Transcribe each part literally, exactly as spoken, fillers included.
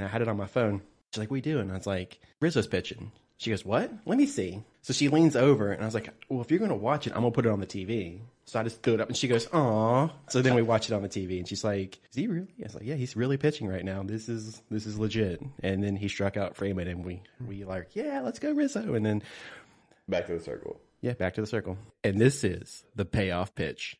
and I had it on my phone. She's like, what are you doing? And I was like, Rizzo's pitching. She goes, what? Let me see. So she leans over, and I was like, well, if you're going to watch it, I'm going to put it on the T V. So I just threw it up, and she goes, aw. So then we watch it on the T V, and she's like, is he really? I was like, yeah, he's really pitching right now. This is this is legit. And then he struck out Freeman, and we, we like, yeah, let's go Rizzo. And then back to the circle. Yeah, back to the circle. And this is the payoff pitch.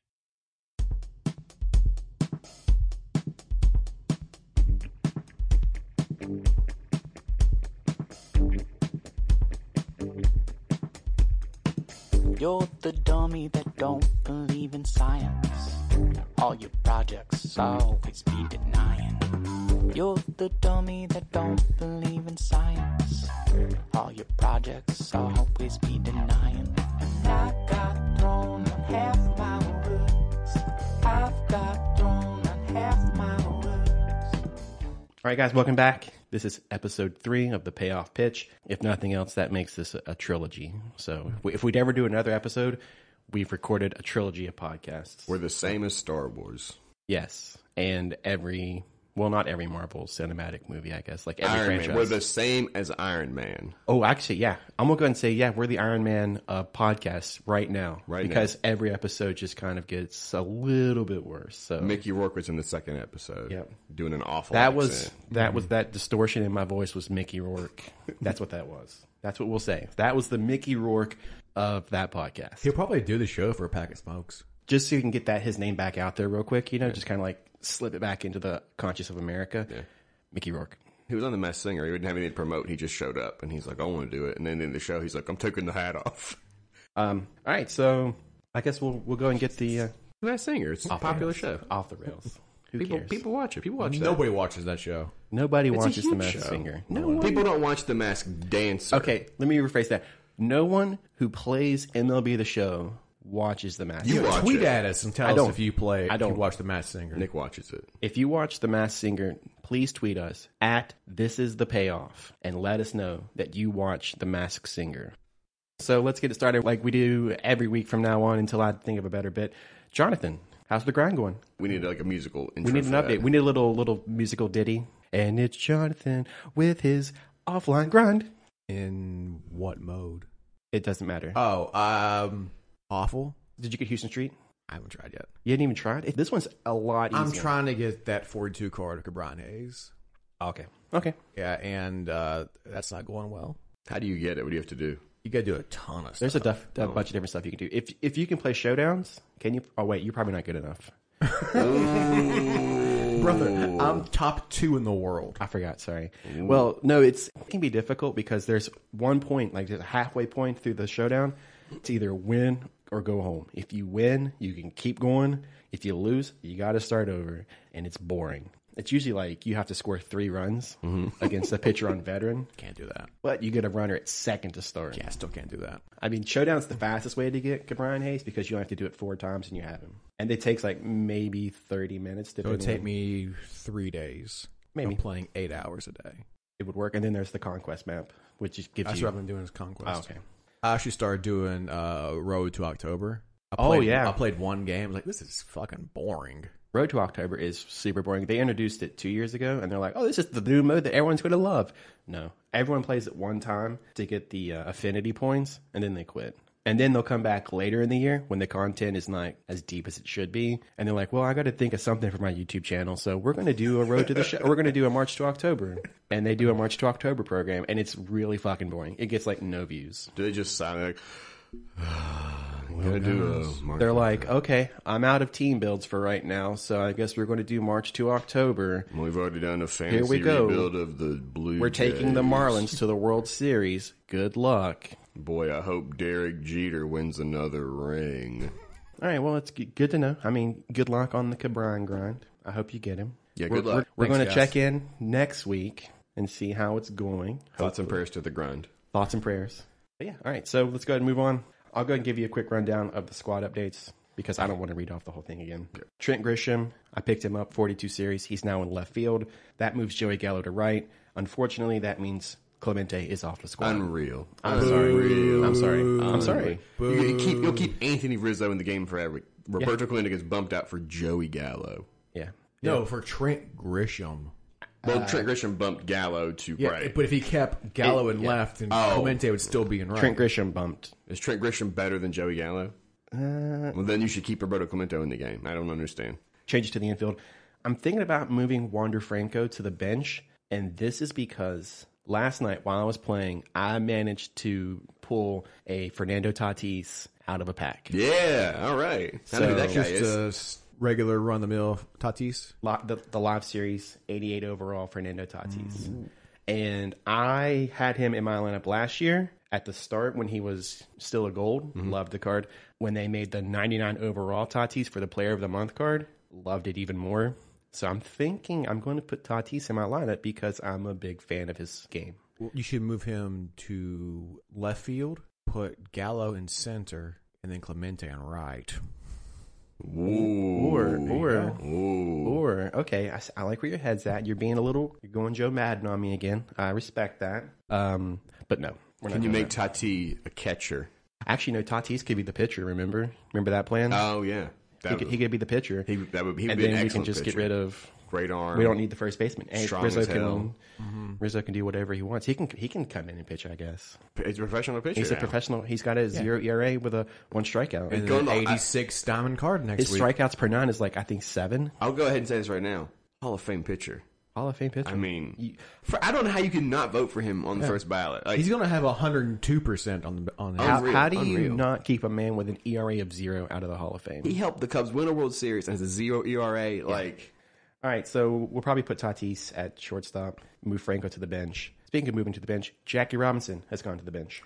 You're the dummy that don't believe in science. All your projects always be denying. You're the dummy that don't believe in science. All your projects always be denying. And I got thrown on half my words. I've got thrown on half my words. All right, guys, welcome back. This is episode three of the payoff pitch. If nothing else, that makes this a, a trilogy. So if, we, if we'd ever do another episode, we've recorded a trilogy of podcasts. We're the same as Star Wars. Yes, and every, well, not every Marvel cinematic movie, I guess. Like every Iron franchise. Man. We're the same as Iron Man. Oh, actually, yeah. I'm going to go ahead and say, yeah, we're the Iron Man uh, podcast right now. Right because now. every episode just kind of gets a little bit worse. So Mickey Rourke was in the second episode. Yep. Doing an awful That accent. was that was that distortion in my voice was Mickey Rourke. That's what that was. That's what we'll say. That was the Mickey Rourke of that podcast. He'll probably do the show for a pack of smokes. Just so you can get that his name back out there real quick, you know, yeah. Just kind of like slip it back into the conscious of America. Yeah. Mickey Rourke. He was on The Masked Singer. He didn't have anything to promote. He just showed up, and he's like, I want to do it. And then in the show, he's like, I'm taking the hat off. Um. All right, so I guess we'll we'll go and get the... Uh, The Masked Singer. It's a popular show. Off the rails. Who people, cares? People watch it. People watch that. Nobody watches that show. Nobody It's watches The Masked show. Singer. No one. one. People don't watch The Masked Dancer. Okay, let me rephrase that. No one who plays M L B The Show watches The Masked You Singer. watch Tweet it. at us and tell I us don't. if you play. I don't. If you watch The Masked Singer. Nick watches it. If you watch The Masked Singer, please tweet us at This Is The Payoff and let us know that you watch The Masked Singer. So let's get it started like we do every week from now on until I think of a better bit. Jonathan, how's the grind going? We need like a musical intro. We need an for update. that. We need a little little musical ditty. And it's Jonathan with his offline grind. In what mode? It doesn't matter. Oh, um, awful. Did you get Houston Street? I haven't tried yet. You hadn't even tried it? This one's a lot easier. I'm trying to get that forty-two card of Cabron Hayes. Okay. Okay. Yeah, and uh, that's not going well. How do you get it? What do you have to do? You got to do a ton of There's a, stuff. duff, a bunch of different stuff you can do. If if you can play showdowns, can you? Oh wait, you're probably not good enough. Brother, I'm top two in the world. I forgot. Sorry. Ooh. Well, no, it's it can be difficult because there's one point, like there's a halfway point through the showdown. To either win or go home. If you win, you can keep going. If you lose, you got to start over, and it's boring. It's usually like you have to score three runs mm-hmm. against a pitcher on veteran. Can't do that. But you get a runner at second to start. Yeah, I still can't do that. I mean, showdown's the fastest way to get Brian Hayes because you don't have to do it four times and you have him. And it takes like maybe thirty minutes. So it would take me three days. Maybe. I'm playing eight hours a day. It would work. And then there's the Conquest map, which just gives That's you... what I've been doing is Conquest. Oh, okay. I actually started doing uh, Road to October. I Oh, played, yeah. I played one game. I was like, this is fucking boring. Road to October is super boring. They introduced it two years ago, and they're like, oh, this is the new mode that everyone's going to love. No. Everyone plays it one time to get the uh, affinity points, and then they quit. And then they'll come back later in the year when the content is not as deep as it should be. And they're like, well, I got to think of something for my YouTube channel. So we're going to do a Road to the Show. We're going to do a March to October. And they do a March to October program, and it's really fucking boring. It gets like no views. Do they just sound like... We're gonna do a March They're like, okay, I'm out of team builds for right now, so I guess we're going to do March to October. We've already done a fantasy Here we go. rebuild of the Blue We're taking the Jays. Marlins to the World Series. Good luck. Boy, I hope Derek Jeter wins another ring. All right, well, it's g- good to know. I mean, good luck on the Cabron grind. I hope you get him. Yeah, we're, good luck. We're, we're Thanks, going to guys. check in next week and see how it's going. Thoughts and prayers to the grind. Thoughts and prayers. But yeah, all right, so let's go ahead and move on. I'll go ahead and give you a quick rundown of the squad updates because I don't want to read off the whole thing again. Okay. Trent Grisham, I picked him up, forty-two series. He's now in left field. That moves Joey Gallo to right. Unfortunately, that means Clemente is off the squad. Unreal. I'm Unreal. sorry. I'm sorry. I'm sorry. You, you keep, you'll keep Anthony Rizzo in the game forever. Roberto yeah. Clemente gets bumped out for Joey Gallo. Yeah. No, yeah. for Trent Grisham. Well, Trent Grisham bumped Gallo to Yeah, right. but if he kept Gallo It- in yeah. left, and Oh. Clemente would still be in right. Trent Grisham bumped. Is Trent Grisham better than Joey Gallo? Uh, well, then you should keep Roberto Clemente in the game. I don't understand. Change it to the infield. I'm thinking about moving Wander Franco to the bench, and this is because last night while I was playing, I managed to pull a Fernando Tatis out of a pack. Yeah, all right. I know who that guy Just is. a s- regular run-the-mill Tatis. Li- The, the live series, eighty-eight overall, Fernando Tatis. And I had him in my lineup last year at the start when he was still a gold. Loved the card. When they made the ninety-nine overall Tatis for the Player of the Month card, loved it even more. So I'm thinking I'm going to put Tatis in my lineup because I'm a big fan of his game. You should move him to left field, put Gallo in center, and then Clemente on right. Ooh. Or, or, Ooh. or, okay, I, s- I like where your head's at. You're being a little, you're going Joe Madden on me again. I respect that. Um, but no. We're not Can you doing make that. Tati a catcher? Actually, no, Tatis could be the pitcher, remember? Remember that plan? Oh, yeah. That he, could, he could be the pitcher. he, that would, he would and be an then we can excellent just pitcher. get rid of. Great arm. We don't need the first baseman. Hey, Strong Rizzo as can hell. Rizzo can do whatever he wants. He can he can come in and pitch, I guess. He's a professional pitcher. He's a now. professional. He's got a zero E R A with a one strikeout. And Going then to- I- eighty-six diamond card next His week. strikeouts per nine is like I think seven. I'll go ahead and say this right now. Hall of Fame pitcher. Hall of Fame pitcher. I mean, You- for, I don't know how you can not vote for him on the first ballot. Like, He's going to have one hundred two percent on the on. how, Unreal, how do you unreal. not keep a man with an E R A of zero out of the Hall of Fame? he helped the Cubs win a World Series and has a zero E R A. Like, All right, so we'll probably put Tatis at shortstop, move Franco to the bench. Speaking of moving to the bench, Jackie Robinson has gone to the bench.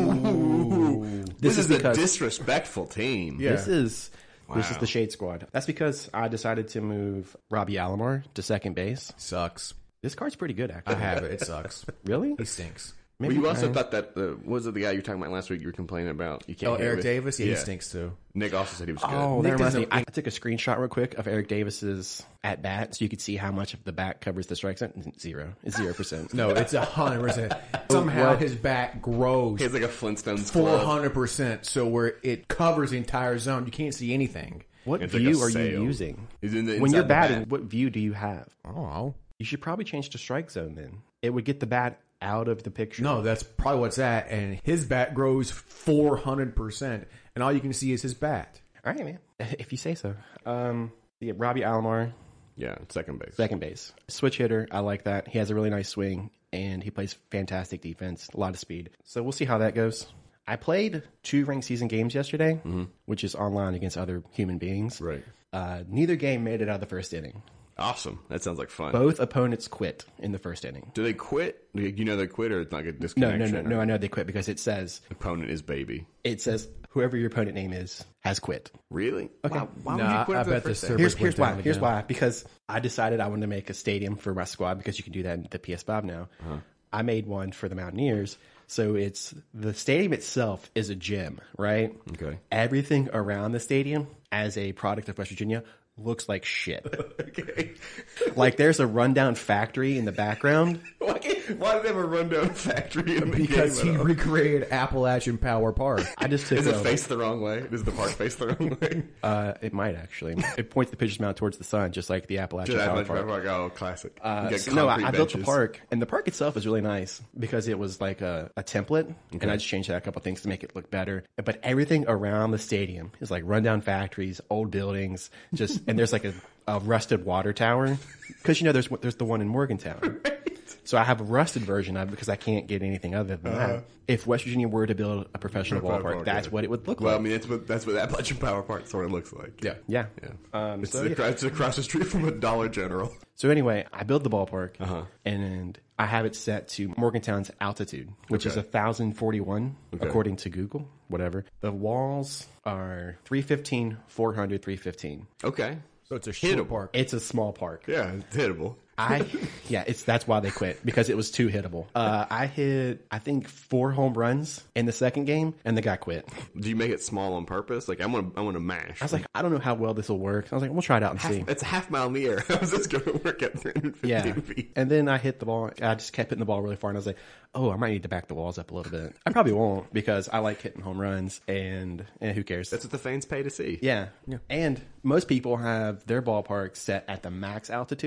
this, is is, a because- disrespectful team. Yeah. This is this is Wow. the Shade Squad. That's because I decided to move Robbie Alomar to second base. Sucks. This card's pretty good, I actually. have it. It sucks. Really? He stinks. Well, Maybe you also I- thought that uh, what was it the guy you were talking about last week? You were complaining about. You can't. Oh, hear Eric it. Davis? Yeah, he stinks too. Nick also said he was good. Oh, Nick that reminds me. doesn't- I took a screenshot real quick of Eric Davis's at bat, so you could see how much of the bat covers the strike zone. Zero. It's zero percent. No, it's a hundred percent. Somehow What? his bat grows he has like a Flintstones four glove. hundred percent, so where it covers the entire zone, you can't see anything. What It's like view a are sail. you using He's in the, when inside you're the batting? bat. What view do you have? I don't know. You should probably change to strike zone. Then it would get the bat out of the picture. No, that's probably what's at, and his bat grows four hundred percent, and all you can see is his bat. All right, man. If you say so. Um, yeah, Robbie Alomar, Yeah, second base. second base, switch hitter. I like that. He has a really nice swing, and he plays fantastic defense. A lot of speed. So we'll see how that goes. I played two ranked season games yesterday, which is online against other human beings. Right. Uh, neither game made it out of the first inning. Awesome. That sounds like fun. Both opponents quit in the first inning. Do they quit? Do you know they quit, or it's like a No, disconnection? no, no, no. I know they quit because it says Opponent is baby. it says whoever your opponent name is has quit. Really? Okay. Why, why would Nah, you quit I after the bet the first server- inning? Here's went here's why. down Here's again. why. Because I decided I wanted to make a stadium for my squad because you can do that in the P S five now. I made one for the Mountaineers. So it's the stadium itself is a gym, right? Okay. Everything around the stadium as a product of West Virginia looks like shit. Okay. Like there's a rundown factory in the background. Why, why do they have a rundown factory in the Because game he at all? recreated Appalachian Power Park. I just took Is it a- faced the wrong way? Does the park face the wrong way? Uh, it might actually. It points the pitcher's mound towards the sun, just like the Appalachian Just Power that much Park. like, oh, classic. Uh, You got so no, I, concrete I built the benches. park, and the park itself is really nice because it was like a, a template, and I just changed out a couple things to make it look better. But everything around the stadium is like rundown factories, old buildings, just and there's like a, a rusted water tower because you know there's there's the one in Morgantown. So I have a rusted version of it because I can't get anything other than that. If West Virginia were to build a professional Power ballpark, Park, that's yeah. what it would look Well, I like. mean, that's what that's what Appalachian Power Park sort of looks like. Yeah. yeah. Yeah. Um, It's, so, across, yeah. it's across the street from a Dollar General. So anyway, I build the ballpark, Uh-huh. and I have it set to Morgantown's altitude, which is Okay. one thousand forty-one, Okay. according to Google, whatever. The walls are three fifteen, four hundred, three fifteen. Okay. So it's a short Hittable. park. It's a small park. Yeah, it's hittable. I yeah, it's that's why they quit because it was too hittable. Uh, I hit I think four home runs in the second game, and the guy quit. Do you make it small on purpose? Like, I want to I want to mash. I was like, I don't know how well this will work. I was like, we'll try it out and see. It's a half mile in the air. How's this going to work at three hundred fifteen Yeah. feet? And then I hit the ball. I just kept hitting the ball really far, and I was like, oh, I might need to back the walls up a little bit. I probably won't because I like hitting home runs, and, and who cares? That's what the fans pay to see. yeah. And most people have their ballpark set at the max altitude,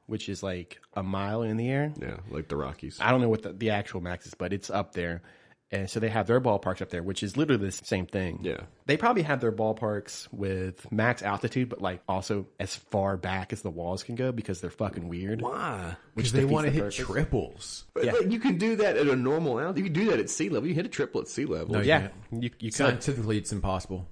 which is like a mile in the air. Yeah, like the Rockies. I don't know what the, the actual max is, but it's up there. And so they have their ballparks up there, which is literally the same thing. Yeah. They probably have their ballparks with max altitude, but like also as far back as the walls can go because they're fucking weird. Why? Because they defeats want to the hit purpose. triples. But, Yeah. but you can do that at a normal altitude. You can do that at sea level. You hit a triple at sea level. No, you Yeah, can't. you, you could. Scientifically, it's impossible.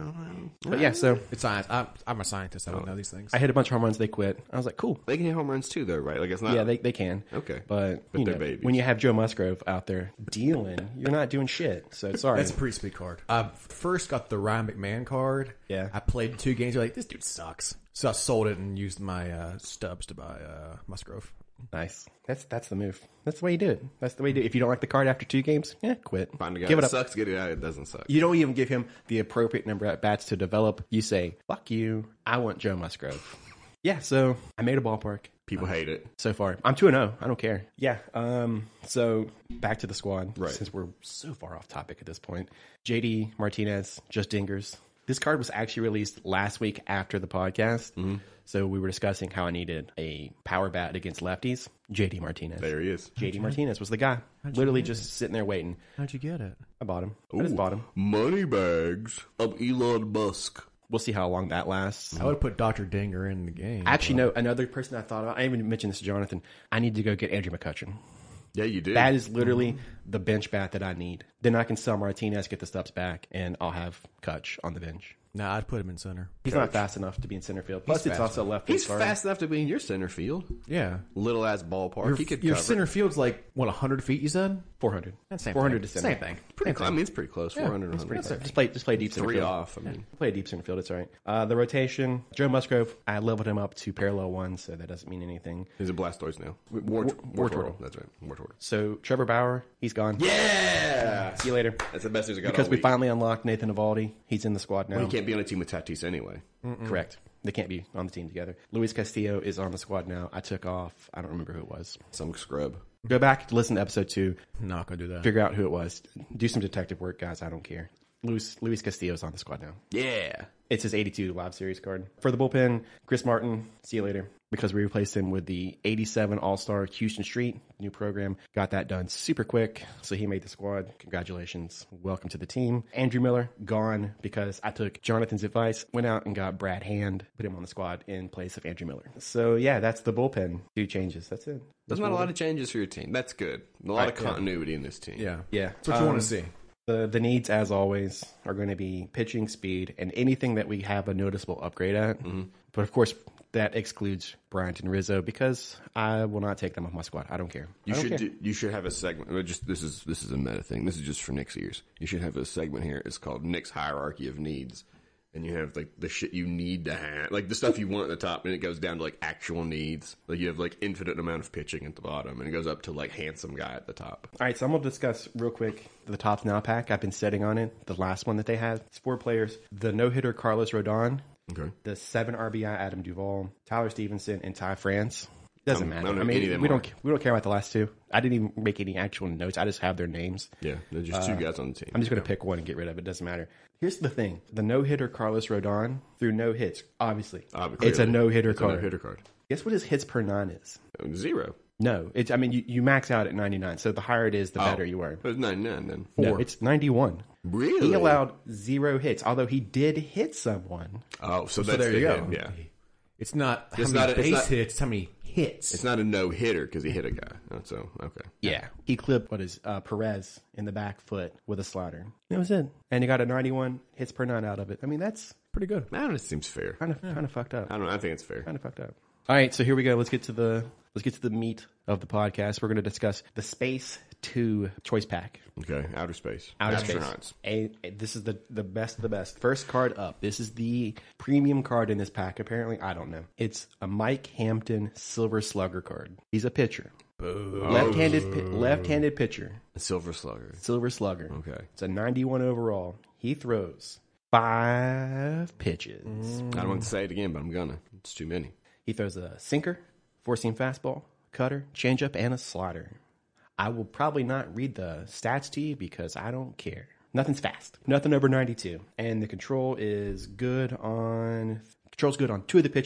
But yeah, so It's science. I'm, I'm a scientist. I don't know these things. I hit a bunch of home runs. They quit. I was like, cool. They can hit home runs too, though, right? Like it's not. Yeah, they, they can. Okay. But, But you they're know, babies. when you have Joe Musgrove out there dealing, you're not doing shit. So sorry. That's a pretty sweet card. I first got the Ryan McMahon card. Yeah. I played two games. You're like, this dude sucks. So I sold it and used my uh, stubs to buy uh, Musgrove. Nice. That's that's the move. That's the way you do it. That's the way you do it. If you don't like the card after two games, yeah, quit. Find a guy Give it that up. sucks, get it out. It doesn't suck. You don't even give him the appropriate number at bats to develop. You say, fuck you. I want Joe Musgrove. Yeah, so I made a ballpark. People hate it. So far, I'm two and zero. I don't care. Yeah. Um. So back to the squad. Right. Since we're so far off topic at this point, J D Martinez, just dingers. This card was actually released last week after the podcast. Mm-hmm. So we were discussing how I needed a power bat against lefties. J D Martinez. There he is. J D Martinez was the guy. Literally just sitting there waiting. How'd you get it? I bought him. I just bought him. Money bags of Elon Musk. We'll see how long that lasts. I would have put Doctor Dinger in the game. Actually, no. Another person I thought about. I even mentioned this to Jonathan. I need to go get Andrew McCutcheon. Yeah, you do. That is literally the bench bat that I need. Then I can sell Martinez, get the stubs back, and I'll have Kutch on the bench. No, I'd put him in center. He's not fast enough to be in center field. Plus, it's fast. also left. He's card. fast enough to be in your center field. Yeah. Little ass ballpark. Your, he could your cover. center field's like, what, one hundred feet, you said? four hundred. That's same four hundred thing. to center. Same thing. Pretty close. I mean, it's pretty close. Yeah, four hundred, it's one pretty hundred. close. Just play, just play deep center Three field. off. I mean, Play a deep center field. It's all right. Uh, the rotation. Joe Musgrove. I leveled him up to parallel one, so that doesn't mean anything. he's a Blastoise now. War, War- War, Wartortle. Turtle. That's right. War Turtle. So Trevor Bauer, he's gone. Yeah. See you later. That's the best news I got Because all we week. finally unlocked Nathan Eovaldi. He's in the squad now. Well, he can't be on a team with Tatis anyway. Correct. They can't be on the team together. Luis Castillo is on the squad now. I took off. I don't remember who it was. Some scrub. Go back, listen to episode two, Not going to do that. figure out who it was. Do some detective work, guys. I don't care. Luis, Luis Castillo's on the squad now. Yeah. It's his eighty-two Live Series card. For the bullpen, Chris Martin, see you later. Because we replaced him with the eighty-seven All-Star Houston Street, new program. Got that done super quick, so he made the squad. Congratulations. Welcome to the team. Andrew Miller, gone because I took Jonathan's advice, went out and got Brad Hand, put him on the squad in place of Andrew Miller. So yeah, that's the bullpen. Two changes. That's it. There's not a lot of changes for your team. That's good. A lot Right, of continuity in this team. Yeah. Yeah. That's what you Um, want to see. The the needs, as always, are going to be pitching, speed, and anything that we have a noticeable upgrade at. Mm-hmm. But of course, that excludes Bryant and Rizzo because I will not take them off my squad. I don't care. You I don't should care. do, you should have a segment. well, Just this is this is a meta thing. This is just for Nick's ears. You should have a segment here. It's called Nick's Hierarchy of Needs, and you have like the shit you need to have, like the stuff you want at the top, and it goes down to like actual needs. Like you have like infinite amount of pitching at the bottom, and it goes up to like handsome guy at the top. All right, so I'm going to discuss real quick the Tops Now pack. I've been sitting on it. The last one that they had. It's four players. The no-hitter Carlos Rodon. Okay. The seven R B I Adam Duvall. Tyler Stevenson and Ty France. Doesn't Um, matter. I don't know I mean, any of them we are. don't we don't care about the last two. I didn't even make any actual notes. I just have their names. Yeah, there's just two guys on the team. I'm just going to pick one and get rid of it. Doesn't matter. Here's the thing. The no-hitter Carlos Rodon threw no hits. Obviously. Obviously, it's a no-hitter It's a card. no-hitter card. Guess what his hits per nine is? Zero. No. It's. I mean, you, you max out at ninety-nine. So the higher it is, the better you are. It was ninety-nine then. No, it's ninety-one. Really? He allowed zero hits, although he did hit someone. Oh, so, So that's there the you hit, go. Yeah. It's not how It's many not- it's base not- hits, it's how many hits. It's not a no hitter because he hit a guy. Oh, so okay. Yeah. He clipped, what is, uh, Perez in the back foot with a slider. That was it. And he got a ninety-one hits per nine out of it. I mean, that's pretty good. I don't know. It seems fair. kind of kind of fucked up. I don't know. I think it's fair. Kind of fucked up. All right, so here we go. Let's get to the let's get to the meat of the podcast. We're going to discuss the Space Two Choice Pack. Okay. Outer space. Outer Astronauts. Space. A, a- this is the the best of the best. First card up. This is the premium card in this pack. Apparently, I don't know. It's a Mike Hampton Silver Slugger card. He's a pitcher. Left-handed pi- left-handed pitcher. A silver slugger. Silver Slugger. Okay. It's a ninety-one overall. He throws five pitches. I don't want to say it again, but I'm gonna. It's too many. He throws a sinker, four-seam fastball, cutter, changeup, and a slider. I will probably not read the stats to you because I don't care. Nothing's fast. Nothing over ninety-two. And the control is good on... Control's good on two of the pitches,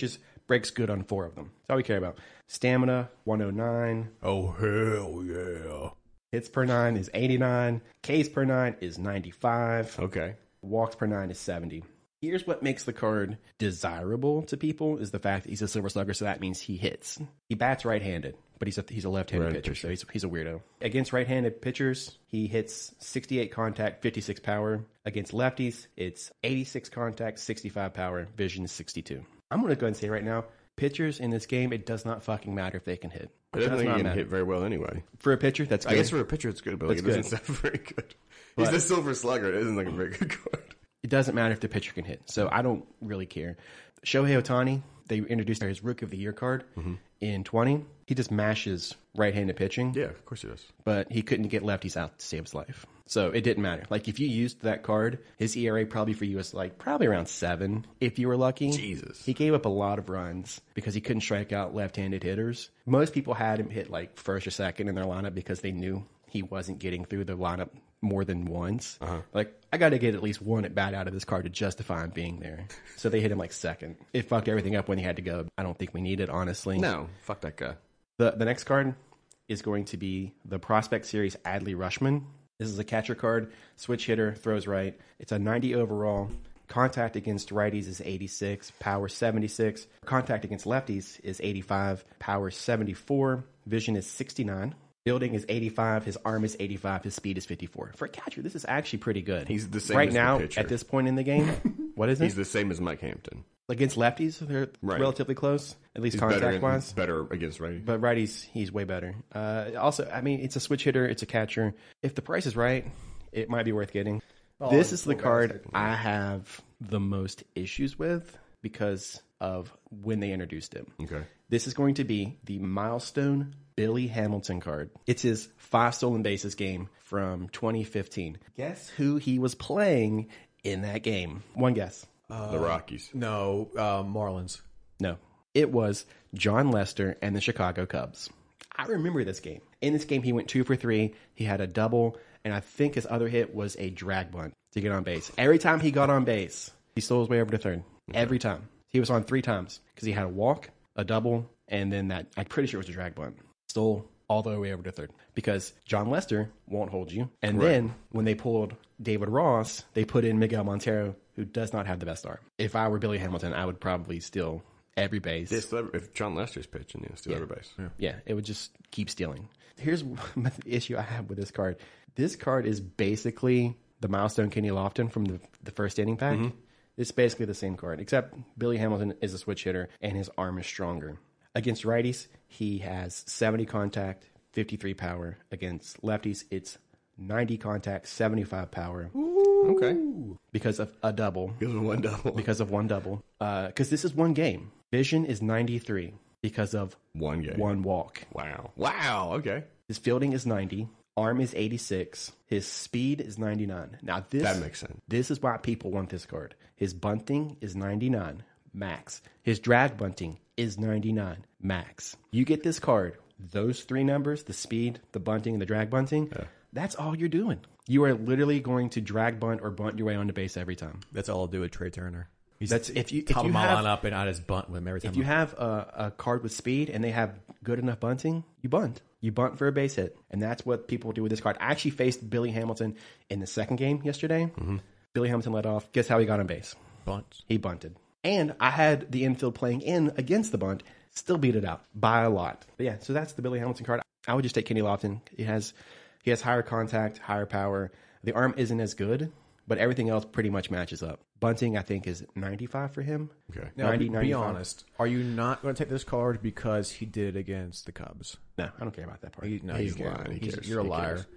breaks good on four of them. That's all we care about. Stamina, one oh nine. Oh, hell yeah. Hits per nine is eighty-nine. Ks per nine is ninety-five. Okay. Walks per nine is seventy. Here's what makes the card desirable to people is the fact that he's a Silver Slugger, so that means he hits. He bats right-handed, but he's a, he's a left-handed Right pitcher, pitcher. so he's, he's a weirdo. Against right-handed pitchers, he hits sixty-eight contact, fifty-six power. Against lefties, it's eighty-six contact, sixty-five power. Vision is sixty-two. I'm going to go ahead and say right now, pitchers in this game, it does not fucking matter if they can hit. I don't does think not he can matter. hit very well anyway. For a pitcher, that's good. I guess for a pitcher, it's good, but like, it That's doesn't sound very good. But- He's the Silver Slugger. It isn't like a very good card. It doesn't matter if the pitcher can hit. So I don't really care. Shohei Ohtani, they introduced his Rookie of the Year card in twenty. He just mashes right-handed pitching, Yeah, of course he does. but he couldn't get lefties out to save his life. So it didn't matter. Like if you used that card, his E R A probably for you was like probably around seven if you were lucky. Jesus. He gave up a lot of runs because he couldn't strike out left-handed hitters. Most people had him hit like first or second in their lineup because they knew he wasn't getting through the lineup more than once. Uh-huh. Like, I got to get at least one at bat out of this card to justify him being there. So they hit him like second. It fucked everything up when he had to go. I don't think we need it, honestly. No, fuck that guy. The the next card is going to be the Prospect Series Adley Rushman. This is a catcher card, switch hitter, throws right. It's a ninety overall. Contact against righties is eighty-six, power seventy-six. Contact against lefties is eighty-five, power seventy-four. Vision is sixty-nine. Building is eighty-five. His arm is eighty-five. His speed is fifty-four. For a catcher, this is actually pretty good. He's the same right as the now pitcher. at this point in the game. What is it? He's the same as Mike Hampton. Against lefties, they're Right. relatively close, at least He's better, contact wise. better against righty. But righties, he's way better. Uh, also, I mean, it's a switch hitter. It's a catcher. If the price is right, it might be worth getting. This is the card I have the most issues with because of when they introduced it. Okay. This is going to be the milestone Billy Hamilton card. It's his five stolen bases game from twenty fifteen. Guess who he was playing in that game? One guess. the Rockies. No, uh, Marlins. No. It was John Lester and the Chicago Cubs. I remember this game. In this game, he went two for three. He had a double, and I think his other hit was a drag bunt to get on base. Every time he got on base, he stole his way over to third. Every time. He was on three times because he had a walk, a double, and then that, I'm pretty sure it was a drag bunt. Stole all the way over to third because John Lester won't hold you. And Right. then when they pulled David Ross, they put in Miguel Montero, who does not have the best arm. If I were Billy Hamilton, I would probably steal every base. This, if John Lester's pitching, yeah, steal Yeah. every base. Yeah. Yeah, it would just keep stealing. Here's the issue I have with this card. This card is basically the milestone Kenny Lofton from the, the first inning pack. It's basically the same card, except Billy Hamilton is a switch hitter and his arm is stronger. Against righties, he has seventy contact, fifty-three power. Against lefties, it's ninety contact, seventy-five power. Okay. Because of a double. Give him one double. Because of one double. Because this is one game. Vision is ninety-three because of One game. one walk. Wow. Wow. Okay. His fielding is ninety. Arm is eighty-six. His speed is ninety-nine. Now this That makes sense. This is why people want this card. His bunting is ninety-nine max. His drag bunting is ninety-nine max. You get this card, those three numbers, the speed, the bunting, and the drag bunting, that's all you're doing. You are literally going to drag bunt or bunt your way onto base every time. That's all I'll do with Trey Turner. He's That's if you if top you of my have, lineup and I just bunt with him every time. if you have a, a card with speed and they have good enough bunting, you bunt. You bunt for a base hit. And that's what people do with this card. I actually faced Billy Hamilton in the second game yesterday. Billy Hamilton led off. Guess how he got on base? bunts. He bunted. And I had the infield playing in against the bunt. Still beat it out by a lot. But yeah, so that's the Billy Hamilton card. I would just take Kenny Lofton. He has he has higher contact, higher power. The arm isn't as good, but everything else pretty much matches up. Bunting, I think, is ninety-five for him. Okay. Now, ninety, be, be ninety-five. honest. Are you not going to take this card because he did it against the Cubs? No, I don't care about that part. He, no, He's you care. lying. He He's- cares. You're a He liar. cares.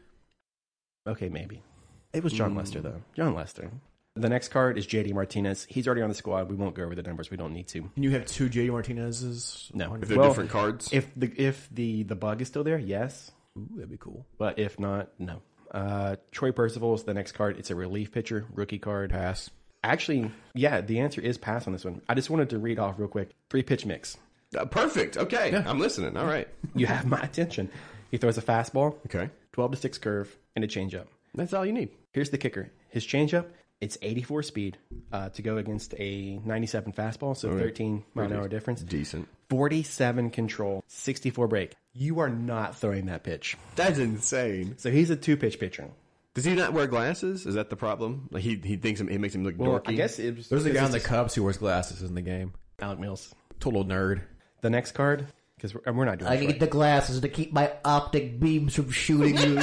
Okay, maybe. It was John Mm. Lester, though. John Lester. The next card is J D Martinez. He's already on the squad. We won't go over the numbers. We don't need to. Can you have two J D Martinez's? No. If they're Well, different cards, If the if the, the bug is still there, yes. Ooh, that'd be cool. But if not, no. Uh, Troy Percival is the next card. It's a relief pitcher, rookie card. Pass. Actually, yeah, the answer is pass on this one. I just wanted to read off real quick. Three pitch mix. uh, perfect. Okay, I'm listening. All right. You have my attention. He throws a fastball, Okay, twelve to six curve, and a changeup. that's all you need. Here's the kicker. His changeup It's eighty-four speed uh, to go against a ninety-seven fastball, so thirteen mile an hour difference. Decent. forty-seven control, sixty-four break. You are not throwing that pitch. That's insane. So he's a two-pitch pitcher. Does he not wear glasses? Is that the problem? Like he he thinks him, he makes him look Well, dorky. I guess it was, There's a this guy is on the just Cubs who wears glasses in the game. Alec Mills. Total nerd. The next card, because we're, we're not doing I this need right. the glasses to keep my optic beams from shooting you.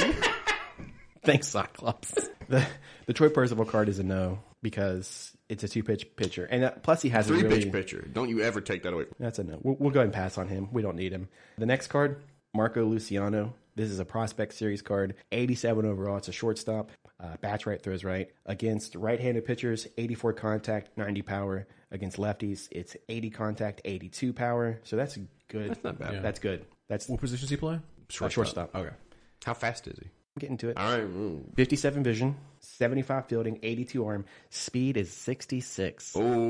Thanks, Cyclops. The the Troy Percival card is a no because it's a two pitch pitcher, and uh, plus he has Three a really, pitch pitcher. Don't you ever take that away from That's a no. We'll, we'll go ahead and pass on him. We don't need him. The next card, Marco Luciano. This is a prospect series card, eighty-seven overall. It's a shortstop. Uh, bats right, throws right. Against right-handed pitchers, eighty-four contact, ninety power. Against lefties, it's eighty contact, eighty-two power. So that's good. That's not bad. Yeah. That's good. That's What position does he play? shortstop. shortstop. Okay. How fast is he? I'm getting to it. All right. Ooh. fifty-seven vision, seventy-five fielding, eighty-two arm. Speed is sixty-six.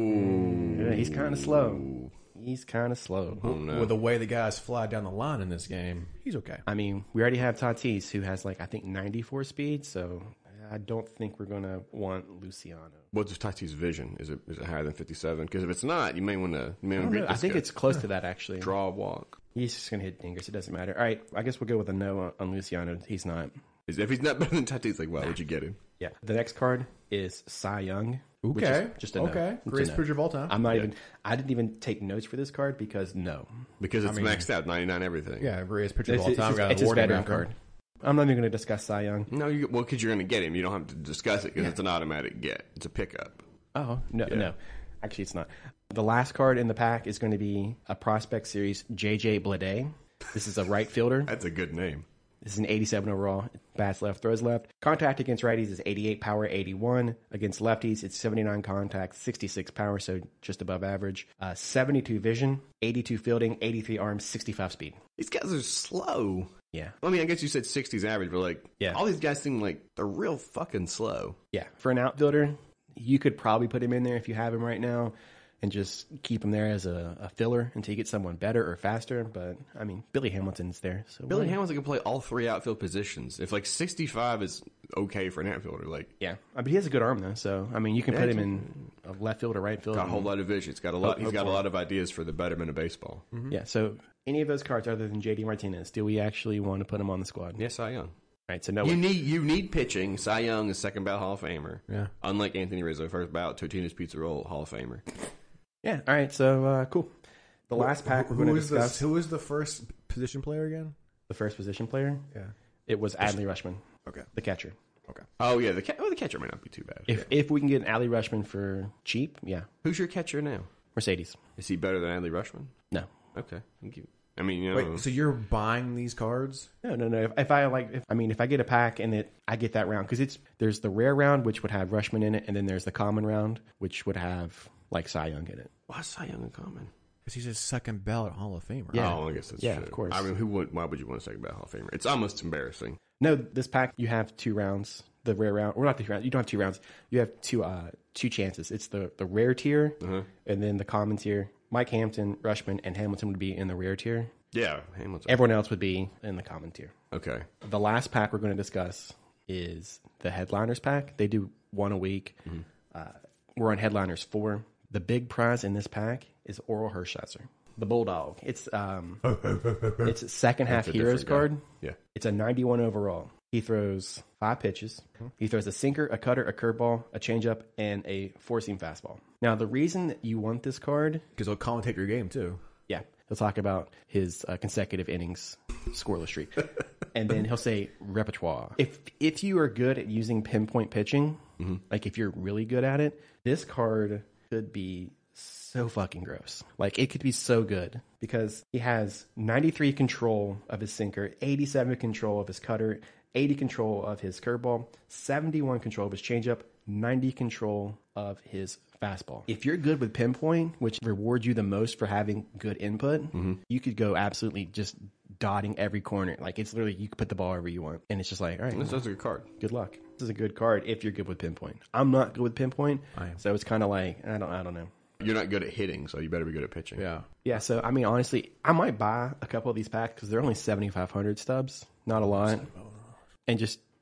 Oh, Yeah, he's kind of slow. He's kind of slow. oh no. With the way the guys fly down the line in this game, he's okay. I mean, we already have Tatis, who has like I think ninety-four speed, so I don't think we're gonna want Luciano. What's Tatis' vision? Is it is it higher than fifty-seven? Because if it's not, you may want to. You may I, want don't to. know. I think it's close to that actually. draw a walk. He's just gonna hit dingers. It doesn't matter. All right, I guess we'll go with a no on, on Luciano. He's not. Is- If he's not better than Tatis, like why would you get him? Yeah. The next card is Cy Young. which is Okay. just a no. Okay. It's a Greatest no. pitcher of all time. I'm not even. I didn't even take notes for this card because no. Because it's I mean- maxed out, ninety-nine everything. Yeah, greatest pitcher of It's, all it's, time. it's, Got it's an his award named veteran after him. card. I'm not even going to discuss Cy Young. No, you well because you're going to get him. You don't have to discuss it because it's an automatic get. It's a pickup. Oh no, Yeah. no. Actually, it's not. The last card in the pack is going to be a prospect series, J J Bleday. This is a right fielder. That's a good name. This is an eighty-seven overall. Bats left, throws left. Contact against righties is eighty-eight power, eighty-one. Against lefties, it's seventy-nine contact, sixty-six power, so just above average. Uh, seventy-two vision, eighty-two fielding, eighty-three arms, sixty-five speed. These guys are slow. Yeah. I mean, I guess you said sixties average, but like, Yeah. all these guys seem like they're real fucking slow. Yeah. For an outfielder, you could probably put him in there if you have him right now and just keep him there as a, a filler until you get someone better or faster. But, I mean, Billy Hamilton's there. So Billy why- Hamilton can play all three outfield positions. If like sixty-five is okay for an outfielder, like Yeah. I mean, he has a good arm, though. So, I mean, you can Yeah, put him it's- in a left field or right field. got a whole and- lot of vision. He's got a lot. Hope- He's hope got a for lot of ideas for the betterment of baseball. Yeah. So, any of those cards other than J D Martinez, do we actually want to put him on the squad? Yes, Cy Young. Right. So, no. You need you need pitching. Cy Young is second ballot Hall of Famer. Yeah. Unlike Anthony Rizzo, first ballot Totino's Pizza Roll Hall of Famer. Yeah. All right. So, uh, cool. The last pack we're going to Who is the discuss, Who is the first position player again? the first position player, Yeah. it was Adley Rushman, Okay. the catcher. Okay. Oh yeah, the ca- oh, the catcher may not be too bad. If if we can get an Adley Rushman for cheap, yeah. Who's your catcher now? Mercedes. Is he better than Adley Rushman? No. Okay, thank you. I mean, you know, Wait, so you're buying these cards? No, no, no. If, if I like, if, I mean, if I get a pack and it, I get that round because it's there's the rare round which would have Rushman in it, and then there's the common round which would have like Cy Young in it. why is Cy Young uncommon? Because he's a second ballot Hall of Famer. Yeah. Oh, I guess that's Yeah, true. of course. I mean, who would? Why would you want to second ballot Hall of Famer? It's almost embarrassing. No, this pack you have two rounds. The rare round, or not the round. You don't have two rounds. You have two uh two chances. It's the the rare tier, Uh-huh. and then the common tier. Mike Hampton, Rushman, and Hamilton would be in the rare tier. Yeah, Hamilton. Everyone else would be in the common tier. okay. The last pack we're going to discuss is the Headliners pack. They do one a week. Uh, we're on Headliners four. The big prize in this pack is Oral Hershiser, the Bulldog. It's um, it's a second half That's a Heroes different card. guy. Yeah. It's a ninety-one overall. He throws five pitches. He throws a sinker, a cutter, a curveball, a changeup, and a four-seam fastball. Now, the reason that you want this card, Because he'll commentate your game, too. yeah, he'll talk about his uh, consecutive innings scoreless streak, and then he'll say repertoire. If if you are good at using pinpoint pitching, like if you're really good at it, this card could be so fucking gross. Like it could be so good because he has ninety-three control of his sinker, eighty-seven control of his cutter, eighty control of his curveball, seventy-one control of his changeup, ninety control of his fastball. If you're good with pinpoint, which rewards you the most for having good input, you could go absolutely just dotting every corner. Like it's literally you could put the ball wherever you want, and it's just like, all right, That's, that's a good card. good luck. This is a good card if you're good with pinpoint. I'm not good with pinpoint, I am. so it's kind of like I don't, I don't know. You're not good at hitting, so you better be good at pitching. Yeah. Yeah, so I mean, honestly, I might buy a couple of these packs because they're only seventy-five hundred stubs, not a lot, and just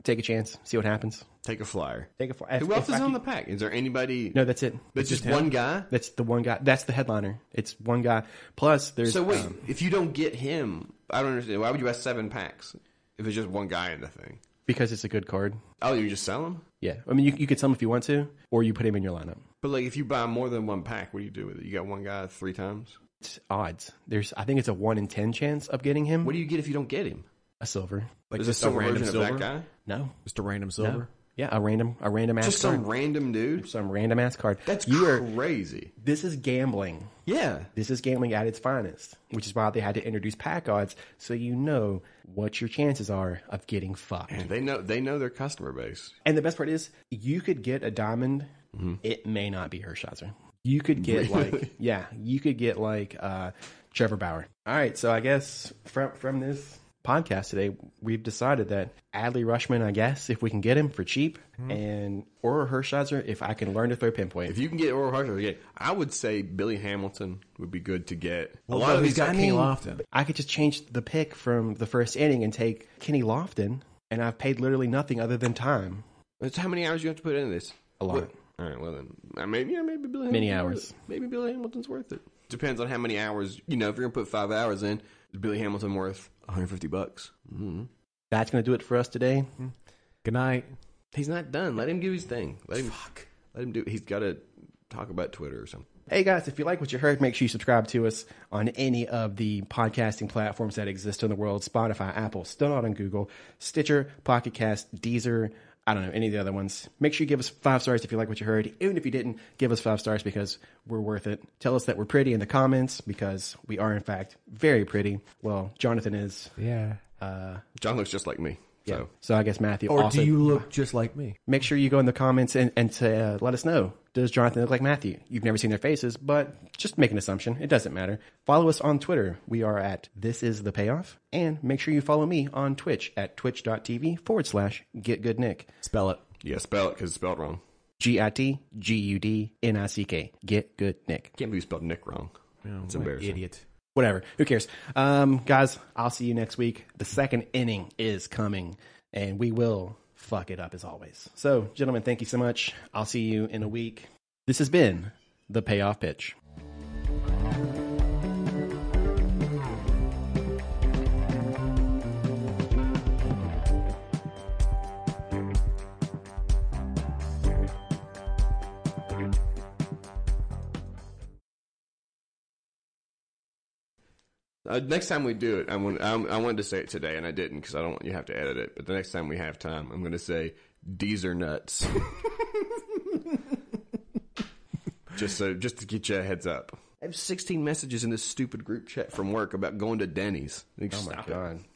Take a chance. See what happens. Take a flyer. Take a flyer. Who else is on the pack? Is there anybody? No, that's it. That's just one guy? That's the one guy. That's the headliner. It's one guy. Plus, there's... So wait, um, if you don't get him, I don't understand. Why would you buy seven packs if it's just one guy in the thing? because it's a good card. Oh, you just sell them? Yeah. I mean, you, you could sell him if you want to, or you put him in your lineup. But like, if you buy more than one pack, what do you do with it? You got one guy three times? It's odds. There's, I think it's a one in ten chance of getting him. What do you get if you don't get him? A silver. Like Is it just a some random version silver? of that guy? No. Just a random silver? No. Yeah, a random, a random ass Just card. some random dude? Some random ass card. That's you are. crazy. This is gambling. Yeah. This is gambling at its finest, which is why they had to introduce pack odds so you know what your chances are of getting fucked. And they know they know their customer base. And the best part is, you could get a diamond. It may not be Hershiser. You could get like, yeah, you could get like uh, Trevor Bauer. All right, so I guess from from this podcast today, we've decided that Adley Rushman, I guess, if we can get him for cheap, and or Hershiser, if I can learn to throw pinpoint. If you can get Oral Heart, yeah, I would say Billy Hamilton would be good to get. Well, a lot no, of he's these got guys, Kenny mean, Lofton. I could just change the pick from the first inning and take Kenny Lofton, and I've paid literally nothing other than time. That's how many hours you have to put into this? A lot. What? All right, well then, uh, maybe yeah, maybe Billy Many Hamilton's hours. worth it. Maybe Billy Hamilton's worth it. Depends on how many hours. You know, if you're gonna put five hours in, is Billy Hamilton worth one hundred fifty bucks? Mm-hmm. That's going to do it for us today. Good night. He's not done. Let him do his thing. Let him. Fuck. Let him do. He's got to talk about Twitter or something. Hey guys, if you like what you heard, make sure you subscribe to us on any of the podcasting platforms that exist in the world. Spotify, Apple, still not on Google, Stitcher, Pocket Cast, Deezer, I don't know, any of the other ones. Make sure you give us five stars if you like what you heard. Even if you didn't, give us five stars because we're worth it. Tell us that we're pretty in the comments because we are, in fact, very pretty. Well, Jonathan is. Yeah. John looks just like me. Yeah. So So I guess Matthew Or also. do you look just like me? Make sure you go in the comments and, and to, uh, let us know. Does Jonathan look like Matthew? You've never seen their faces, but just make an assumption. It doesn't matter. Follow us on Twitter. We are at This Is The Payoff. And make sure you follow me on Twitch at twitch.tv forward slash getgoodnick. Spell it. yeah, spell it because it's spelled wrong. G I T G U D N I C K. Get Good Nick. Can't believe you spelled Nick wrong. Oh, It's what an embarrassing. Idiot. Whatever. Who cares? Um, guys, I'll see you next week. The second inning is coming, and we will fuck it up as always. So, gentlemen, thank you so much. I'll see you in a week. This has been The Payoff Pitch. Uh, next time we do it, I, want, I, I wanted to say it today, and I didn't because I don't want you to have to edit it. But the next time we have time, I'm going to say, "These are nuts." just so, just to get you a heads up. I have sixteen messages in this stupid group chat from work about going to Denny's. Oh my God.